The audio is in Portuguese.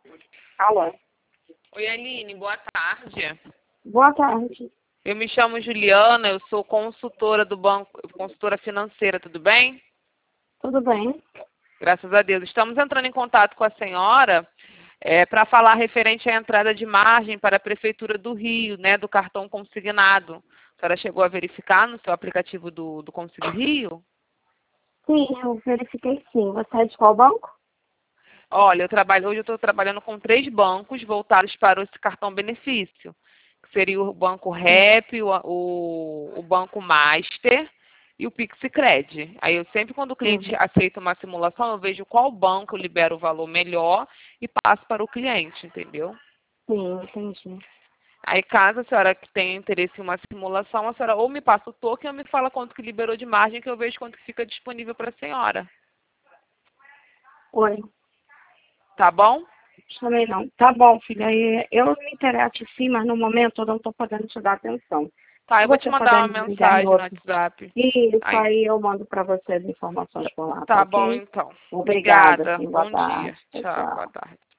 Alô. Oi, Aline, boa tarde. Boa tarde. Eu me chamo Juliana, eu sou consultora do banco, consultora financeira, tudo bem? Tudo bem? Graças a Deus. Estamos entrando em contato com a senhora para falar referente à entrada de margem para a Prefeitura do Rio, né, do cartão consignado. A senhora chegou a verificar no seu aplicativo do Consigo Rio? Sim, eu verifiquei sim. Você é de qual banco? Olha, hoje eu estou trabalhando com 3 bancos voltados para esse cartão benefício, que seria o Banco Rep, o Banco Master e o Pixicred. Aí eu sempre, quando o cliente aceita uma simulação, eu vejo qual banco libera o valor melhor e passo para o cliente, entendeu? Sim, entendi. Aí, caso a senhora tenha interesse em uma simulação, a senhora ou me passa o token ou me fala quanto que liberou de margem, que eu vejo quanto que fica disponível para a senhora. Oi. Tá bom? Chamei não. Tá bom, filha. Eu me interesso sim, mas no momento eu não estou podendo te dar atenção. Tá, Se eu vou te você mandar puder uma me ligar em mensagem no outro. WhatsApp. Isso, Aí, aí eu mando para você as informações por lá, tá tá bom, ok? então. Obrigada, Obrigada. sim. Boa Bom dia. tarde. Tchau, Tchau, boa tchau. tarde.